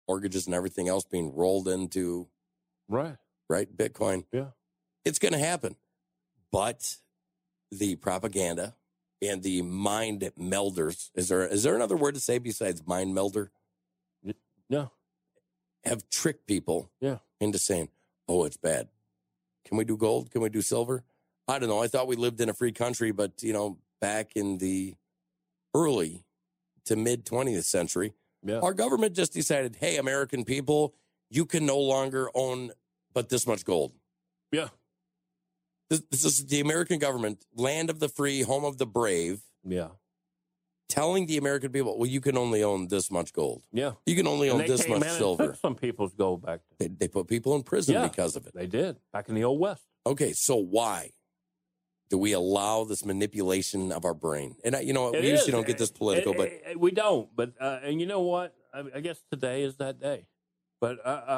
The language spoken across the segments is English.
mortgages and everything else being rolled into Right. Bitcoin. Yeah. It's going to happen. But the propaganda and the mind melders, is there another word to say besides mind melder? No. Have tricked people Yeah. into saying, oh, it's bad. Can we do gold? Can we do silver? I don't know. I thought we lived in a free country, but, back in the early to mid 20th century, our government just decided, hey, American people, you can no longer own but this much gold. Yeah. This is the American government, land of the free, home of the brave. Yeah. Telling the American people, well, you can only own this much gold. Yeah. You can only own this much silver. They took some people's gold back. They put people in prison because of it. They did, back in the Old West. Okay, so why do we allow this manipulation of our brain? And, we usually don't get this political, but... We don't, but, and you know what? I guess today is that day. But,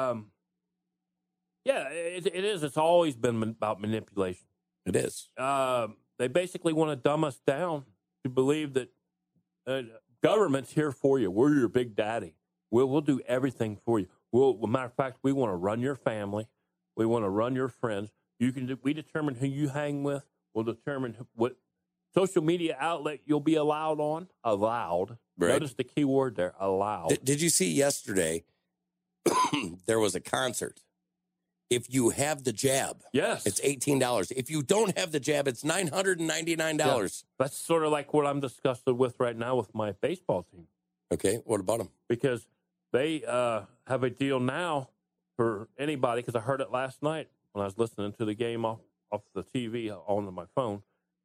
it is. It's always been about manipulation. It is. They basically want to dumb us down to believe that government's here for you. We're your big daddy. We'll do everything for you. Matter of fact, we want to run your family. We want to run your friends. We determine who you hang with. We'll determine what social media outlet you'll be allowed on. Allowed. Right. Notice the key word there, allowed. Did you see yesterday there was a concert? If you have the jab, yes, it's $18. If you don't have the jab, it's $999. Yeah. That's sort of like what I'm disgusted with right now with my baseball team. Okay, what about them? Because they have a deal now for anybody, because I heard it last night when I was listening to the game off the TV on my phone.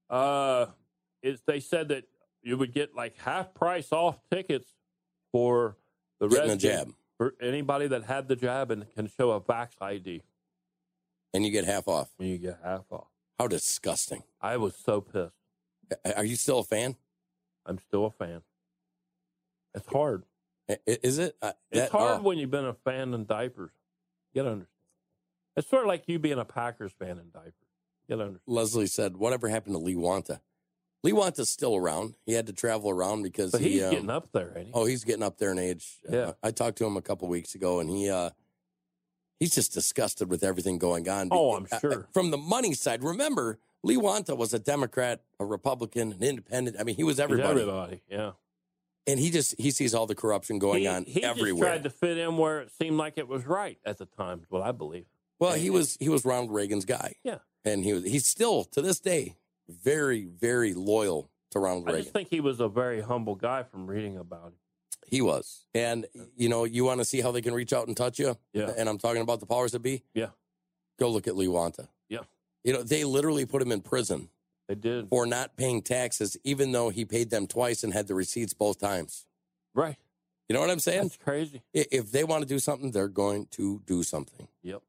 They said that you would get like half price off tickets for the jab. For anybody that had the jab and can show a Vax ID. And you get half off. And you get half off. How disgusting. I was so pissed. Are you still a fan? I'm still a fan. It's hard. Is it? It's hard when you've been a fan in diapers. You got to understand. It's sort of like you being a Packers fan in diapers. You got to understand. Leslie said, whatever happened to Lee Wanta? Lee Wanta's still around. He had to travel around because he's getting up there, ain't he? Oh, he's getting up there in age. Yeah. I talked to him a couple weeks ago, and he's just disgusted with everything going on. Oh, I'm sure. From the money side, remember, Lee Wanta was a Democrat, a Republican, an independent. I mean, he was everybody. He's everybody, yeah. And he sees all the corruption going on everywhere. He just tried to fit in where it seemed like it was right at the time, is what I believe. Well, he was Ronald Reagan's guy. Yeah. And he's still, to this day, very, very loyal to Ronald Reagan. I just think he was a very humble guy from reading about him. He was. And, you want to see how they can reach out and touch you? Yeah. And I'm talking about the powers that be? Yeah. Go look at Lee Wanta. Yeah. They literally put him in prison. They did. For not paying taxes, even though he paid them twice and had the receipts both times. Right. You know what I'm saying? That's crazy. If they want to do something, they're going to do something. Yep.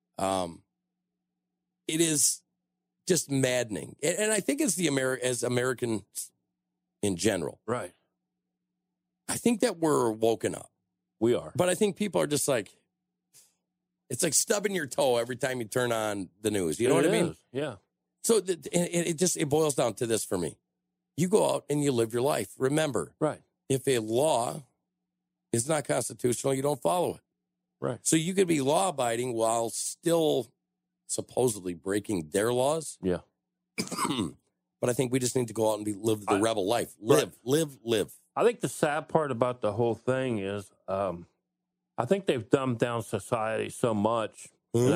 It is just maddening. And I think it's as Americans in general. Right. I think that we're woken up. We are. But I think people are just like, it's like stubbing your toe every time you turn on the news. You know what I mean? Yeah. So it boils down to this for me. You go out and you live your life. Remember, right? If a law is not constitutional, you don't follow it. Right. So you could be law abiding while still supposedly breaking their laws. Yeah. But I think we just need to go out and live the rebel life. Live. I think the sad part about the whole thing is I think they've dumbed down society so much. But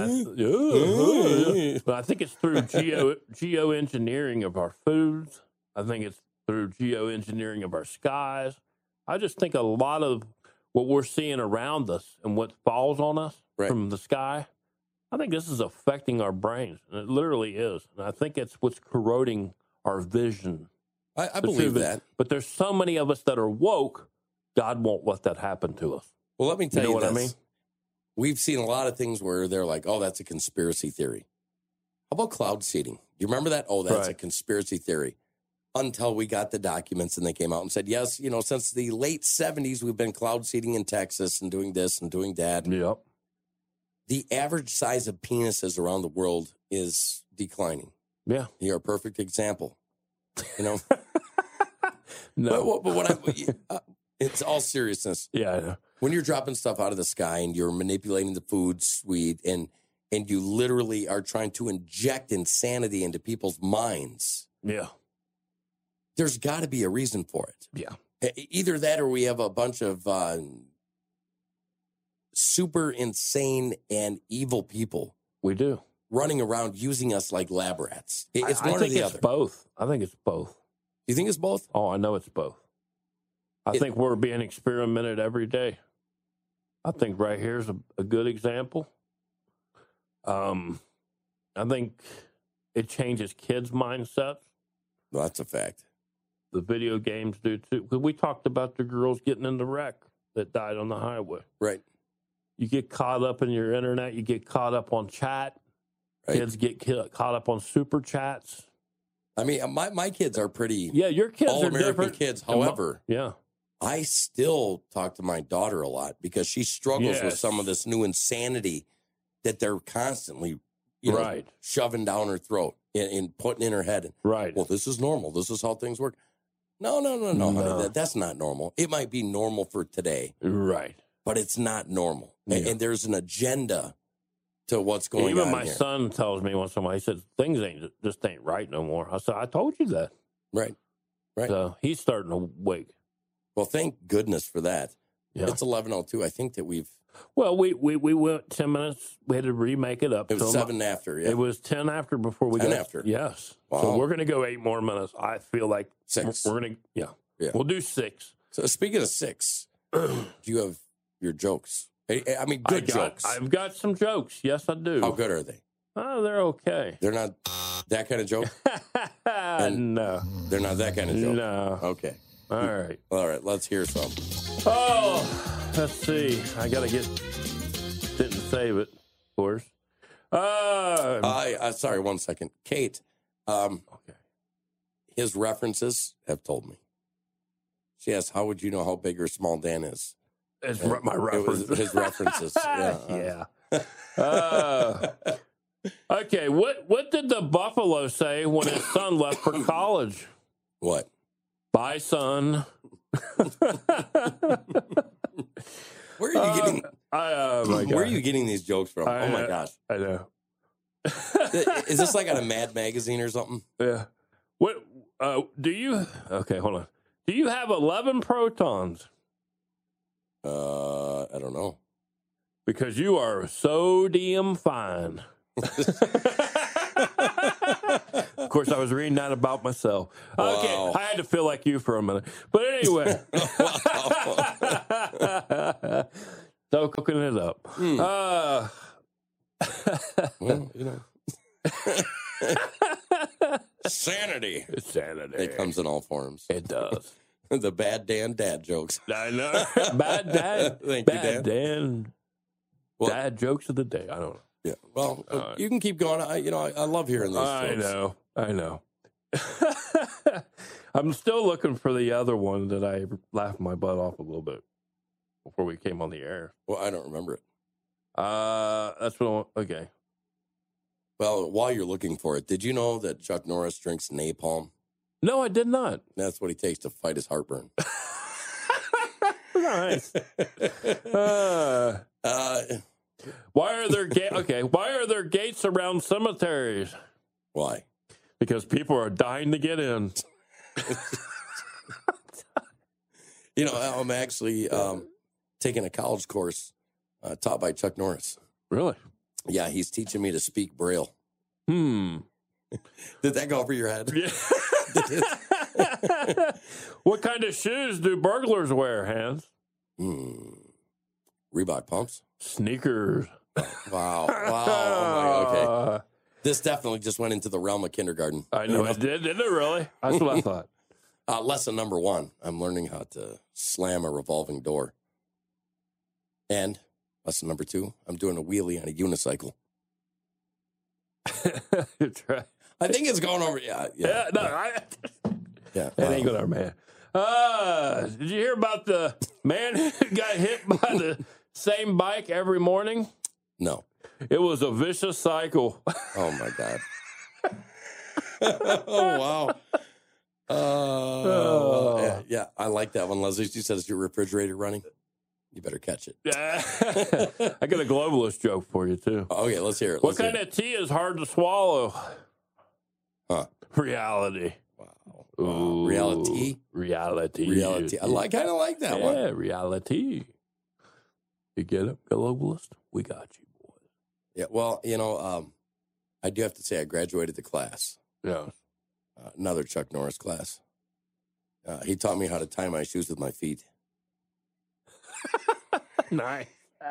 I think it's through geoengineering of our foods. I think it's through geoengineering of our skies. I just think a lot of what we're seeing around us and what falls on us from the sky, I think this is affecting our brains. And it literally is. And I think it's what's corroding our vision. I believe that. But there's so many of us that are woke, God won't let that happen to us. Well, let me tell you what I mean? We've seen a lot of things where they're like, oh, that's a conspiracy theory. How about cloud seeding? You remember that? Oh, that's a conspiracy theory. Until we got the documents and they came out and said, yes, since the late 70s, we've been cloud seeding in Texas and doing this and doing that. Yep. The average size of penises around the world is declining. Yeah. You're a perfect example. No. But It's all seriousness. Yeah, I know. When you're dropping stuff out of the sky and you're manipulating the food suite and you literally are trying to inject insanity into people's minds, Yeah. there's got to be a reason for it. Yeah. Either that or we have a bunch of super insane and evil people We do. running around using us like lab rats. It's I one or think the it's other. both. I think it's both. You think it's both? Oh, I know it's both. I think we're being experimented every day. I think right here's a good example. I think it changes kids' mindsets. Well, that's a fact. The video games do too. Because we talked about the girls getting in the wreck that died on the highway. Right. You get caught up in your internet. You get caught up on chat. Right. Kids get caught up on super chats. I mean, my kids are pretty Yeah, your kids are all-American different. kids. However, Yeah. I still talk to my daughter a lot because she struggles with Yes. some of this new insanity that they're constantly, Right. shoving down her throat and putting in her head. Right. Well, this is normal. This is how things work. No, No. honey. That's not normal. It might be normal for today, Right. but it's not normal. Yeah. And there's an agenda to what's going on Even my here. son tells me once in a while, he says, things just ain't right no more. I said, I told you that. Right. Right. So he's starting to wake. Well, thank goodness for that. Yeah. It's 11:02. I think that Well, we went 10 minutes. We had to remake it up. it was So 7 after. Yeah. It was 10 after before we 10 got after. Yes. Wow. So we're going to go 8 more minutes. I feel like 6. we're going to, Yeah. We'll do 6. So speaking of 6, do you have your jokes? I mean, good jokes. I've got some jokes. Yes, I do. How good are they? Oh, they're okay. They're not that kind of joke? No. They're not that kind of joke? No. Okay. All right. All right, let's hear some. Oh, let's see. I got to didn't save it, of course. Sorry, 1 second. Kate, Okay. his references have told me. She asked, how would you know how big or small Dan is? It's And my reference. It was his references. Yeah. Yeah. Okay. What did the buffalo say when his son left for college? What? Bye, son. Where are you getting? Oh my God. Where are you getting these jokes from? Oh my gosh! I know. Is this like on a Mad magazine or something? Yeah. What do you? Okay, hold on. Do you have 11 protons? I don't know. Because you are sodium fine. Of course, I was reading that about myself. Okay, Wow. I had to feel like you for a minute. But anyway. So cooking it up. Well, sanity. Sanity. It comes in all forms. It does. The bad Dan dad jokes. I know. Bad dad. Thank you, Bad Dan. Well- Dad jokes of the day. I don't know. Yeah. Well, you can keep going. I love hearing these jokes. I know. I'm still looking for the other one that I laughed my butt off a little bit before we came on the air. Well, I don't remember it. That's what okay. Well, while you're looking for it, did you know that Chuck Norris drinks napalm? No, I did not. That's what he takes to fight his heartburn. Nice. Why are there Why are there gates around cemeteries? Why? Because people are dying to get in. I'm actually taking a college course taught by Chuck Norris. Really? Yeah, he's teaching me to speak Braille. Hmm. Did that go over your head? Yeah. What kind of shoes do burglars wear, Hans? Reebok pumps. Sneakers. Wow. Oh my, okay. This definitely just went into the realm of kindergarten. I know it did. Didn't it really? That's what I thought. Lesson number 1, I'm learning how to slam a revolving door. And lesson number 2, I'm doing a wheelie on a unicycle. Right. I think it's going over. Yeah. That ain't good, man. Did you hear about the man who got hit by the same bike every morning? No. It was a vicious cycle. Oh my God. Oh wow. Yeah, I like that one, Leslie. She said, "Is your refrigerator running? You better catch it." Yeah. I got a globalist joke for you, too. Okay, let's hear it. What kind of tea is hard to swallow? Huh. Reality. Wow. Ooh, Reality? Reality. I kind of like that one. Yeah, reality. You get it, globalist? We got you, boys. Yeah, well, I do have to say I graduated the class. Yeah. Another Chuck Norris class. He taught me how to tie my shoes with my feet. Nice.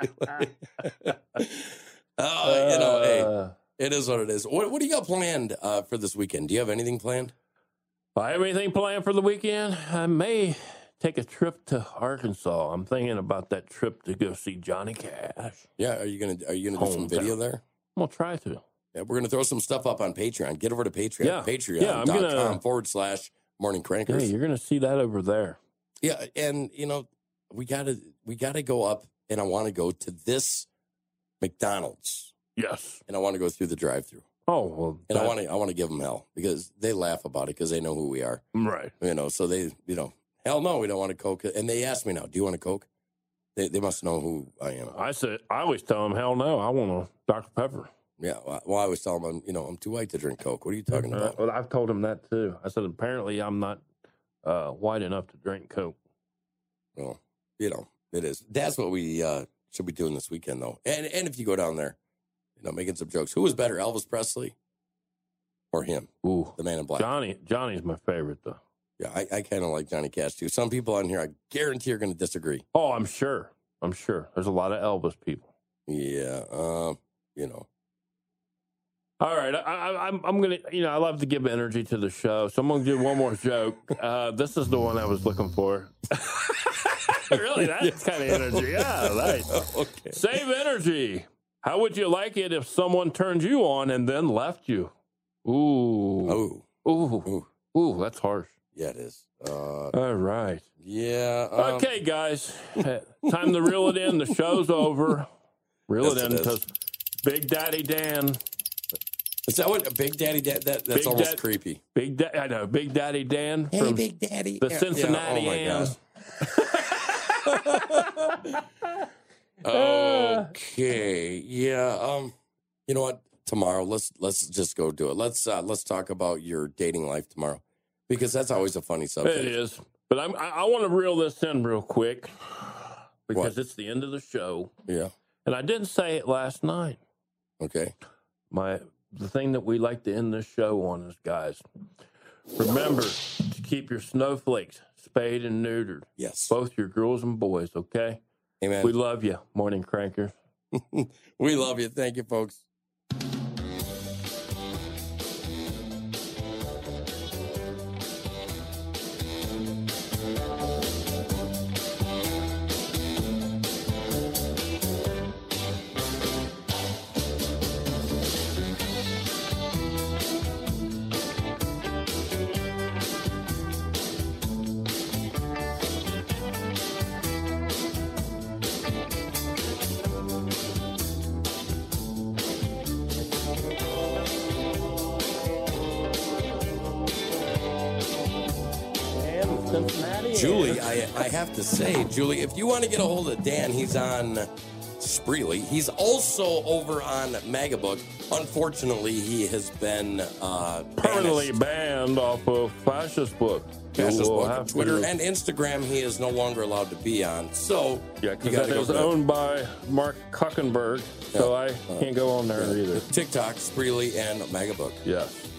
Hey, it is what it is. What do you got planned for this weekend? Do you have anything planned? I have anything planned for the weekend? I may take a trip to Arkansas. I'm thinking about that trip to go see Johnny Cash. Yeah, are you gonna do some video there? I'm gonna try to. Yeah, we're gonna throw some stuff up on Patreon. Get over to Patreon. Yeah. Patreon.com/Morning Crankers. Hey, you're gonna see that over there. Yeah, and we gotta go up, and I want to go to this McDonald's. Yes. And I want to go through the drive-through. Oh well. And I want to give them hell because they laugh about it because they know who we are. Right. So they hell no, we don't want a Coke. And they ask me now, do you want a Coke? They must know who I am. I always tell them, hell no, I want a Dr. Pepper. Yeah, well, I always tell them, I'm too white to drink Coke. What are you talking about? Well, I've told them that too. I said, apparently I'm not white enough to drink Coke. Well, it is. That's what we should be doing this weekend, though. And if you go down there, making some jokes. Who was better, Elvis Presley or him? Ooh, the Man in Black. Johnny's my favorite, though. Yeah, I kind of like Johnny Cash, too. Some people on here, I guarantee, are going to disagree. Oh, I'm sure. There's a lot of Elvis people. Yeah, All right, I'm gonna. I love to give energy to the show, so I'm gonna do one more joke. This is the one I was looking for. Really, that's kind of energy. Yeah, nice. Okay. Save energy. How would you like it if someone turned you on and then left you? Ooh. Ooh, that's harsh. Yeah, it is. All right. Yeah. Okay, guys. Time to reel it in. The show's over. Reel it in because Big Daddy Dan. Is that what Big Daddy Dan? That's almost creepy. I know. Big Daddy Dan. Hey, from Big Daddy. The Cincinnati Ants. Okay. Yeah. You know what? Tomorrow, let's just go do it. Let's talk about your dating life tomorrow, because that's always a funny subject. It is. But I want to reel this in real quick because it's the end of the show. Yeah. And I didn't say it last night. Okay. The thing that we like to end this show on is, guys, remember to keep your snowflakes spayed and neutered. Yes. Both your girls and boys, okay? Amen. We love you, Morning Crankers. We love you. Thank you, folks. Julie, I have to say, Julie, if you want to get a hold of Dan, he's on Spreely. He's also over on Magabook. Unfortunately, he has been permanently banned off of Fascist Book. Twitter and Instagram, he is no longer allowed to be on. So yeah, because that is owned by Mark Kuckenberg, so I can't go on there either. TikTok, Spreely, and Magabook. Yes.